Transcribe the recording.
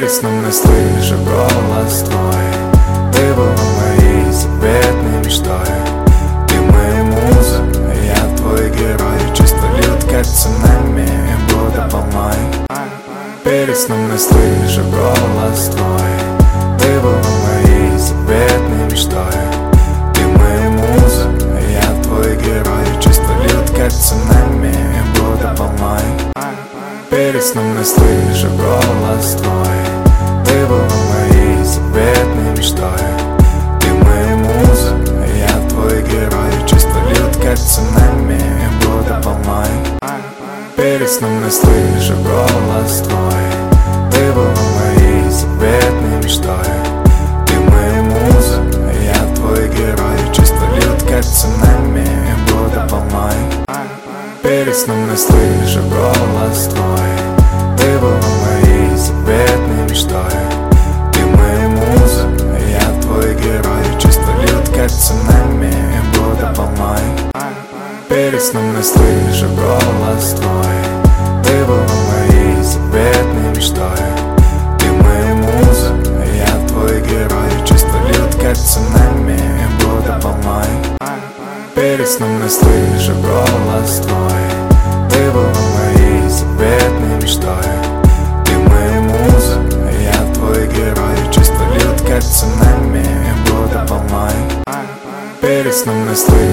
Перед сном я слышу голос твой. Ты была моей заветной мечтой. Ты моя муза, а я твой герой. Чувства льют цунами и будто волной. Перед сном я слышу голос твой. Ты была моей заветной мечтой. Ты моя муза, а я твой герой. Чувства льют цунами и будто волной. Перед сном я слышу голос твой. Ты была моей заветной мечтой. Ты моя муза, а я твой герой. Чувства льют цунами и будто волной. Перед сном я слышу голос твой. Ты была моей заветной мечтой. Ты моя муза, а я твой герой. Чувства льют цунами и будто волной. Перед сном я слышу голос твой. Ты была моей заветной мечтой. Ты моя муза, а я твой герой. Чувства льют цунами и будто волной. Перед сном я слышу голос твой. Ты была моей заветной мечтой. Ты моя муза, а я твой герой. Чувства льют цунами и будто волной. Перед сном я слышу голос твой. Ты была моей заветной мечтой. Ты моя муза, а я твой герой. Чувства льют цунами и будто волной. Перед сном я слышу